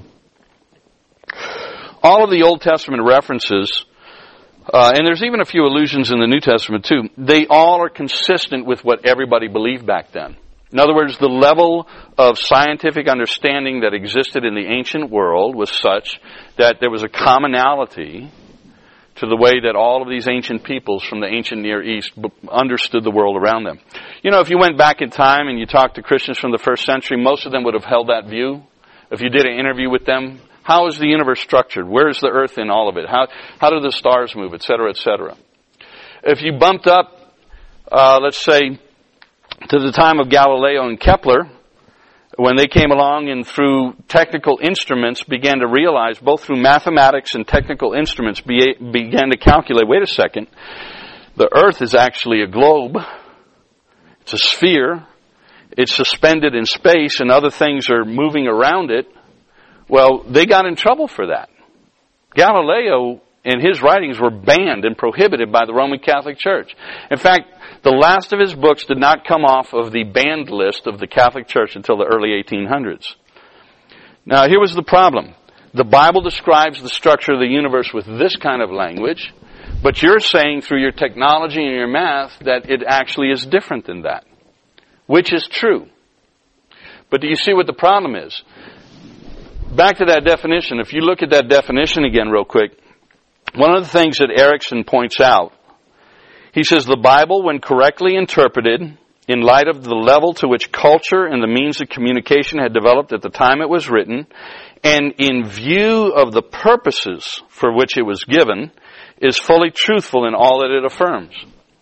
All of the Old Testament references, uh, and there's even a few allusions in the New Testament too, they all are consistent with what everybody believed back then. In other words, the level of scientific understanding that existed in the ancient world was such that there was a commonality to the way that all of these ancient peoples from the ancient Near East understood the world around them. You know, if you went back in time and you talked to Christians from the first century, most of them would have held that view. If you did an interview with them, how is the universe structured? Where is the earth in all of it? How how do the stars move, et cetera, et cetera? If you bumped up, uh, let's say, to the time of Galileo and Kepler, when they came along and through technical instruments began to realize, both through mathematics and technical instruments, be, began to calculate, wait a second, the earth is actually a globe, it's a sphere, it's suspended in space and other things are moving around it. Well, they got in trouble for that. Galileo and his writings were banned and prohibited by the Roman Catholic Church. In fact, the last of his books did not come off of the banned list of the Catholic Church until the early eighteen hundreds. Now, here was the problem. The Bible describes the structure of the universe with this kind of language, but you're saying through your technology and your math that it actually is different than that, which is true. But do you see what the problem is? Back to that definition. If you look at that definition again real quick, one of the things that Erickson points out, he says the Bible, when correctly interpreted, in light of the level to which culture and the means of communication had developed at the time it was written, and in view of the purposes for which it was given, is fully truthful in all that it affirms.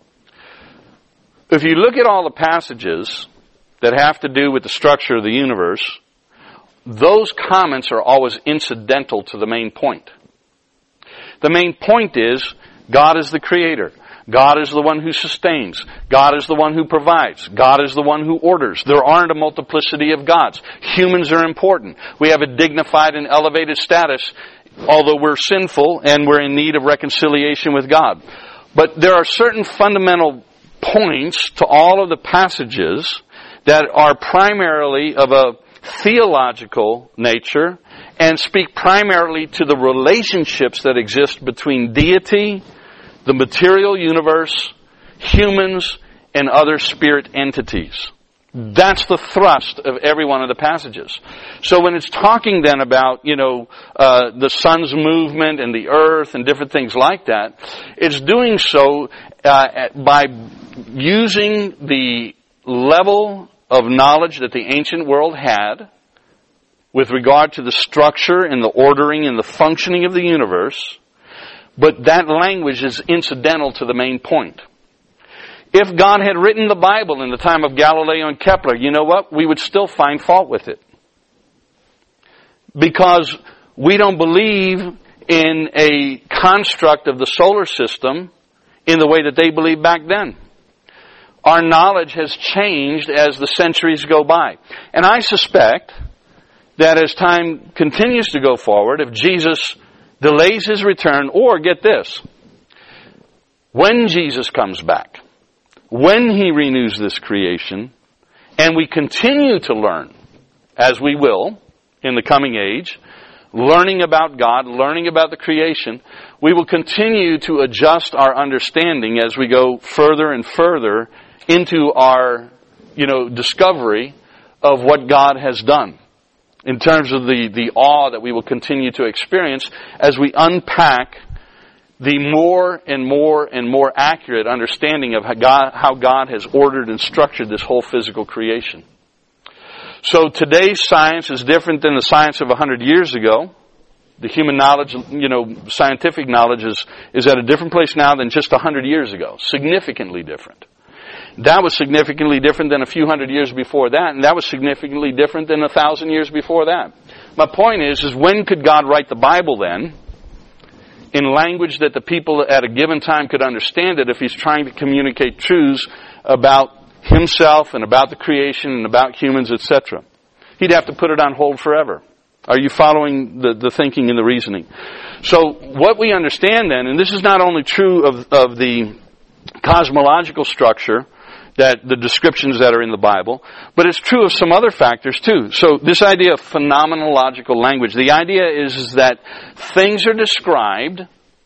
If you look at all the passages that have to do with the structure of the universe, those comments are always incidental to the main point. The main point is, God is the creator. God is the one who sustains. God is the one who provides. God is the one who orders. There aren't a multiplicity of gods. Humans are important. We have a dignified and elevated status, although we're sinful and we're in need of reconciliation with God. But there are certain fundamental points to all of the passages that are primarily of a theological nature and speak primarily to the relationships that exist between deity, the material universe, humans, and other spirit entities. That's the thrust of every one of the passages. So when it's talking then about, you know, uh, the sun's movement and the earth and different things like that, it's doing so uh, by using the level of knowledge that the ancient world had with regard to the structure and the ordering and the functioning of the universe, but that language is incidental to the main point. If God had written the Bible in the time of Galileo and Kepler, you know what? We would still find fault with it. Because we don't believe in a construct of the solar system in the way that they believed back then. Our knowledge has changed as the centuries go by. And I suspect that as time continues to go forward, if Jesus delays His return, or get this, when Jesus comes back, when He renews this creation, and we continue to learn, as we will in the coming age, learning about God, learning about the creation, we will continue to adjust our understanding as we go further and further into our, you know, discovery of what God has done, in terms of the, the awe that we will continue to experience as we unpack the more and more and more accurate understanding of how God, how God has ordered and structured this whole physical creation. So today's science is different than the science of a hundred years ago. The human knowledge, you know, scientific knowledge is, is at a different place now than just a hundred years ago. Significantly different. That was significantly different than a few hundred years before that, and that was significantly different than a thousand years before that. My point is, is when could God write the Bible then, in language that the people at a given time could understand it, if He's trying to communicate truths about Himself and about the creation and about humans, et cetera? He'd have to put it on hold forever. Are you following the, the thinking and the reasoning? So what we understand then, and this is not only true of, of the cosmological structure, that the descriptions that are in the Bible, but it's true of some other factors too. So this idea of phenomenological language, the idea is, is that things are described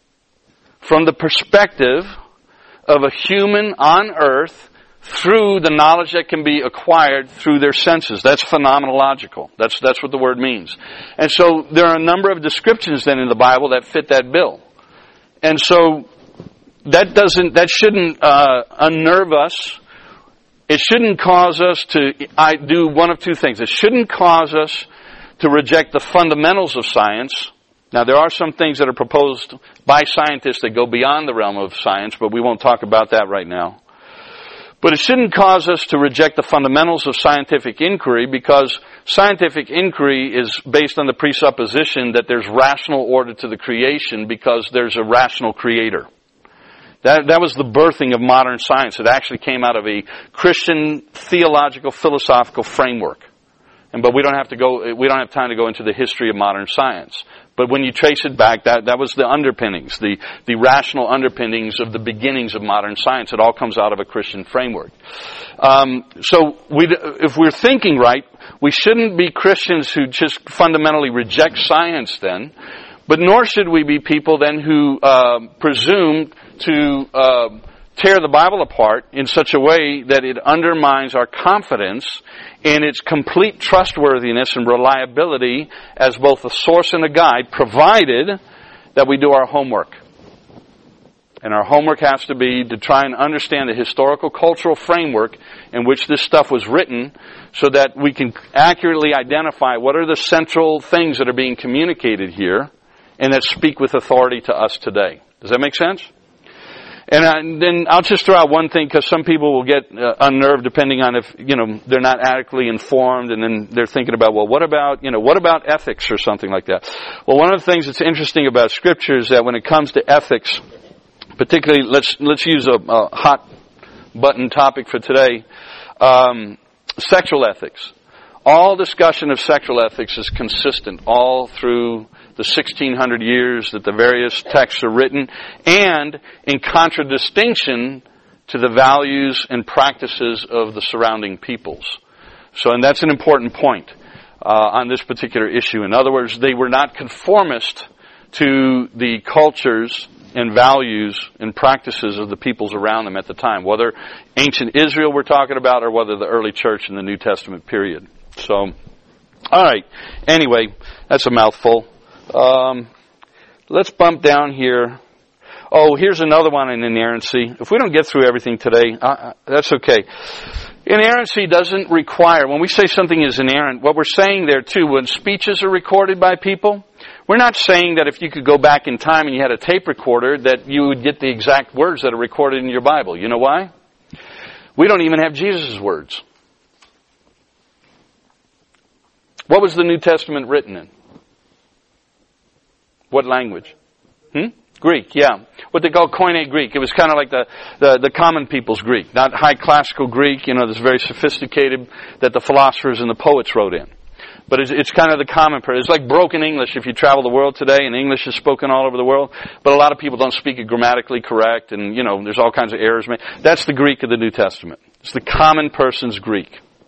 from the perspective of a human on earth through the knowledge that can be acquired through their senses. That's phenomenological. That's, that's what the word means. And so there are a number of descriptions then in the Bible that fit that bill. And so that doesn't, that shouldn't uh, unnerve us. It shouldn't cause us to I do one of two things. It shouldn't cause us to reject the fundamentals of science. Now, there are some things that are proposed by scientists that go beyond the realm of science, but we won't talk about that right now. But it shouldn't cause us to reject the fundamentals of scientific inquiry, because scientific inquiry is based on the presupposition that there's rational order to the creation because there's a rational creator. That, that was the birthing of modern science. It actually came out of a Christian theological, philosophical framework. And but we don't have to go. We don't have time to go into the history of modern science. But when you trace it back, that that was the underpinnings, the the rational underpinnings of the beginnings of modern science. It all comes out of a Christian framework. Um, so we, if we're thinking right, we shouldn't be Christians who just fundamentally reject science then. But nor should we be people then who uh, presume to uh, tear the Bible apart in such a way that it undermines our confidence in its complete trustworthiness and reliability as both a source and a guide, provided that we do our homework. And our homework has to be to try and understand the historical cultural framework in which this stuff was written, so that we can accurately identify what are the central things that are being communicated here and that speak with authority to us today. Does that make sense? And I, then I'll just throw out one thing, because some people will get uh, unnerved depending on if, you know, they're not adequately informed, and then they're thinking about, well, what about, you know, what about ethics or something like that? Well, one of the things that's interesting about Scripture is that when it comes to ethics, particularly, let's let's use a, a hot button topic for today, um, sexual ethics. All discussion of sexual ethics is consistent all through the sixteen hundred years that the various texts are written, and in contradistinction to the values and practices of the surrounding peoples. So, and that's an important point uh, on this particular issue. In other words, they were not conformist to the cultures and values and practices of the peoples around them at the time, whether ancient Israel we're talking about or whether the early church in the New Testament period. So, all right. Anyway, that's a mouthful. Um, let's bump down here. Oh, here's another one in inerrancy. If we don't get through everything today, uh, that's okay. Inerrancy doesn't require, when we say something is inerrant, what we're saying there too, when speeches are recorded by people, we're not saying that if you could go back in time and you had a tape recorder that you would get the exact words that are recorded in your Bible. You know why? We don't even have Jesus' words. What was the New Testament written in? What language? Hmm? Greek, yeah. What they call Koine Greek. It was kind of like the, the, the common people's Greek. Not high classical Greek, you know, that's very sophisticated that the philosophers and the poets wrote in. But it's, it's kind of the common part. It's like broken English if you travel the world today, and English is spoken all over the world. But a lot of people don't speak it grammatically correct, and, you know, there's all kinds of errors made. That's the Greek of the New Testament. It's the common person's Greek.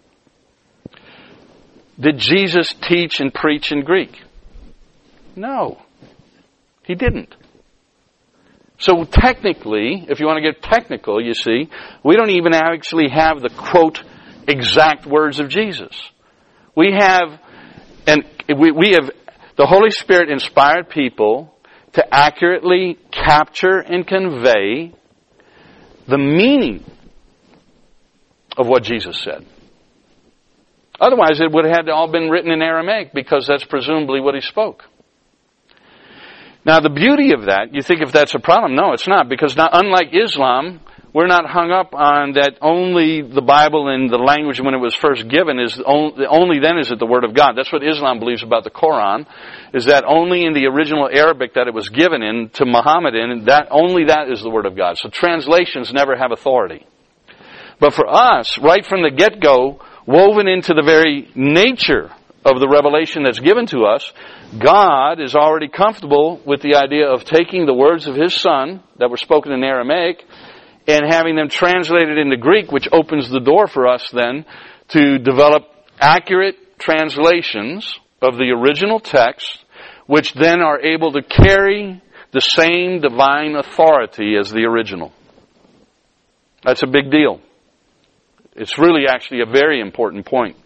Did Jesus teach and preach in Greek? No. He didn't. So technically, if you want to get technical, you see, we don't even actually have the, quote, exact words of Jesus. We have, and we, we have, the Holy Spirit inspired people to accurately capture and convey the meaning of what Jesus said. Otherwise, it would have had to all been written in Aramaic because that's presumably what he spoke. Now, the beauty of that, you think if that's a problem? No, it's not, because not, unlike Islam, we're not hung up on that only the Bible in the language when it was first given is only, only then is it the Word of God. That's what Islam believes about the Quran, is that only in the original Arabic that it was given in to Muhammad in, that only that is the Word of God. So translations never have authority. But for us, right from the get-go, woven into the very nature of the revelation that's given to us, God is already comfortable with the idea of taking the words of His Son that were spoken in Aramaic and having them translated into Greek, which opens the door for us then to develop accurate translations of the original text, which then are able to carry the same divine authority as the original. That's a big deal. It's really actually a very important point.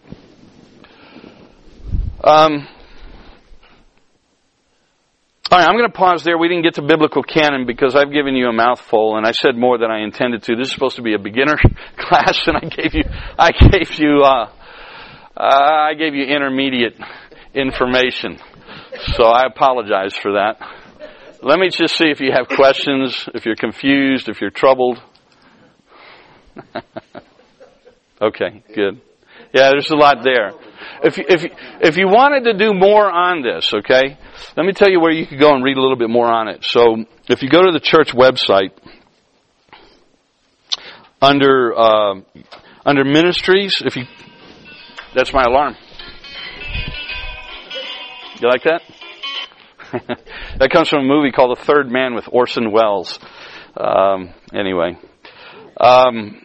Um, all right, I'm going to pause there. We didn't get to biblical canon because I've given you a mouthful, and I said more than I intended to. This is supposed to be a beginner class, and I gave you, I gave you, uh, uh, I gave you intermediate information. So I apologize for that. Let me just see if you have questions, if you're confused, if you're troubled. Okay, good. Yeah, there's a lot there. If you, if you, if you wanted to do more on this, okay, let me tell you where you could go and read a little bit more on it. So, if you go to the church website, under uh, under ministries, if you, that's my alarm. You like that? That comes from a movie called The Third Man with Orson Welles. Um, anyway. Um,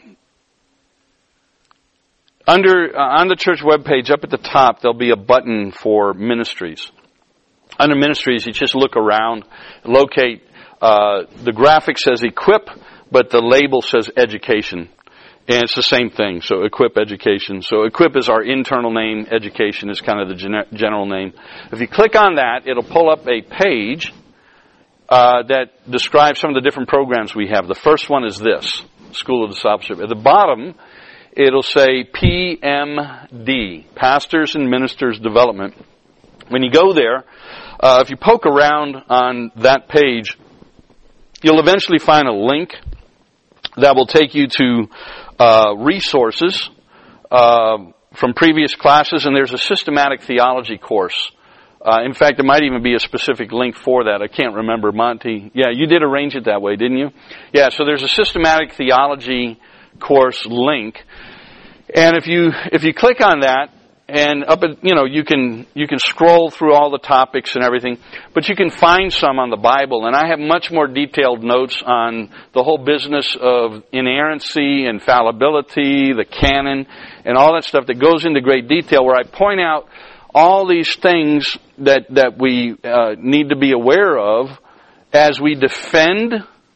Under uh, on the church webpage, up at the top, there'll be a button for ministries. Under ministries, you just look around, locate. Uh, the graphic says equip, but the label says education, and it's the same thing. So equip education. So equip is our internal name. Education is kind of the gen- general name. If you click on that, it'll pull up a page uh, that describes some of the different programs we have. The first one is this: School of Discipleship. At the bottom, it'll say P M D, Pastors and Ministers Development. When you go there, uh, if you poke around on that page, you'll eventually find a link that will take you to uh, resources uh, from previous classes, and there's a systematic theology course. Uh, in fact, there might even be a specific link for that. I can't remember. Monty, yeah, you did arrange it that way, didn't you? Yeah, so there's a systematic theology course link, and if you if you click on that, and up at, you know, you can you can scroll through all the topics and everything, but you can find some on the Bible, and I have much more detailed notes on the whole business of inerrancy and fallibility, the canon, and all that stuff that goes into great detail, where I point out all these things that that we uh, need to be aware of as we defend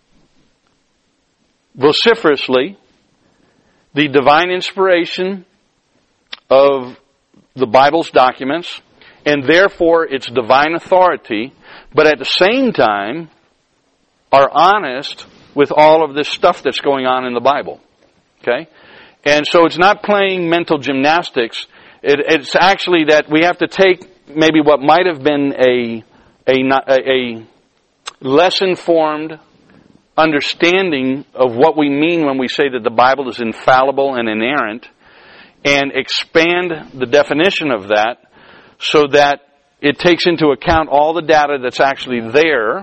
vociferously the divine inspiration of the Bible's documents, and therefore its divine authority, but at the same time, are honest with all of this stuff that's going on in the Bible. Okay? And so it's not playing mental gymnastics. It, it's actually that we have to take maybe what might have been a, a, a less informed understanding of what we mean when we say that the Bible is infallible and inerrant, and expand the definition of that so that it takes into account all the data that's actually there,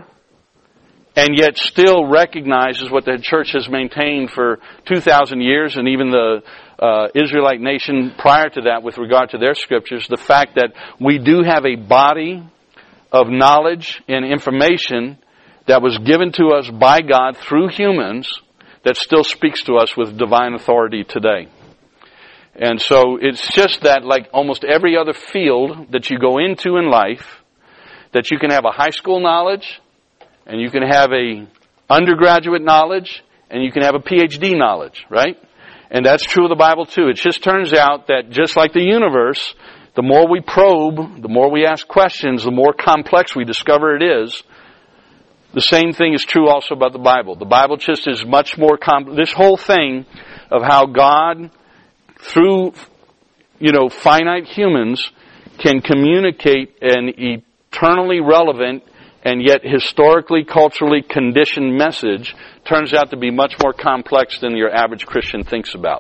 and yet still recognizes what the church has maintained for two thousand years, and even the uh, Israelite nation prior to that with regard to their scriptures, the fact that we do have a body of knowledge and information that was given to us by God through humans that still speaks to us with divine authority today. And so it's just that, like almost every other field that you go into in life, that you can have a high school knowledge, and you can have a undergraduate knowledge, and you can have a P H D knowledge, right? And that's true of the Bible too. It just turns out that just like the universe, the more we probe, the more we ask questions, the more complex we discover it is. The same thing is true also about the Bible. The Bible just is much more complex. This whole thing of how God, through, you know, finite humans, can communicate an eternally relevant and yet historically, culturally conditioned message turns out to be much more complex than your average Christian thinks about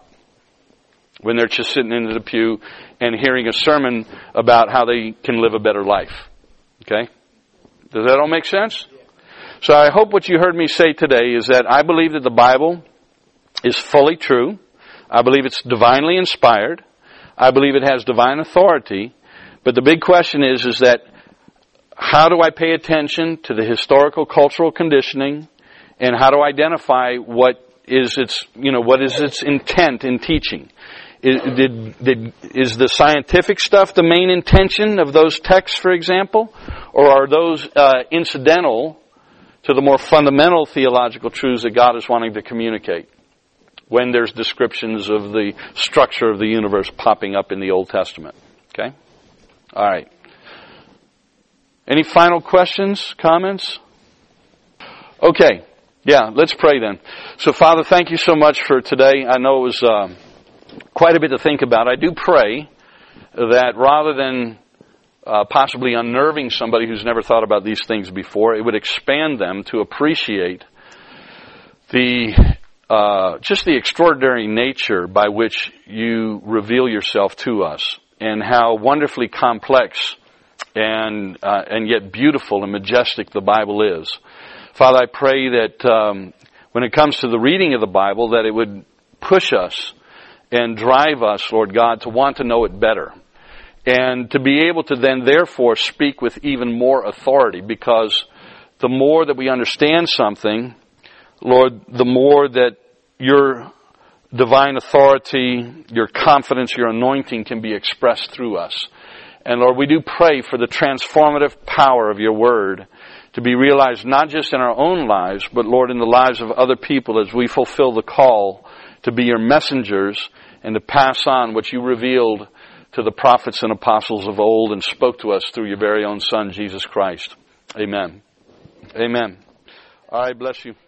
when they're just sitting in the pew and hearing a sermon about how they can live a better life. Okay? Does that all make sense? So I hope what you heard me say today is that I believe that the Bible is fully true. I believe it's divinely inspired. I believe it has divine authority. But the big question is, is that how do I pay attention to the historical cultural conditioning, and how to identify what is its, you know, what is its intent in teaching? Is, did, did, is the scientific stuff the main intention of those texts, for example? Or are those uh, incidental to the more fundamental theological truths that God is wanting to communicate when there's descriptions of the structure of the universe popping up in the Old Testament? Okay? All right. Any final questions, comments? Okay. Yeah, let's pray then. So, Father, thank you so much for today. I know it was uh, quite a bit to think about. I do pray that rather than uh, possibly unnerving somebody who's never thought about these things before, it would expand them to appreciate the uh, just the extraordinary nature by which you reveal yourself to us, and how wonderfully complex and uh, and yet beautiful and majestic the Bible is. Father, I pray that um, when it comes to the reading of the Bible, that it would push us and drive us, Lord God, to want to know it better. And to be able to then therefore speak with even more authority, because the more that we understand something, Lord, the more that your divine authority, your confidence, your anointing can be expressed through us. And Lord, we do pray for the transformative power of your word to be realized not just in our own lives, but Lord, in the lives of other people as we fulfill the call to be your messengers and to pass on what you revealed to the prophets and apostles of old and spoke to us through your very own Son, Jesus Christ. Amen. Amen. All right, bless you.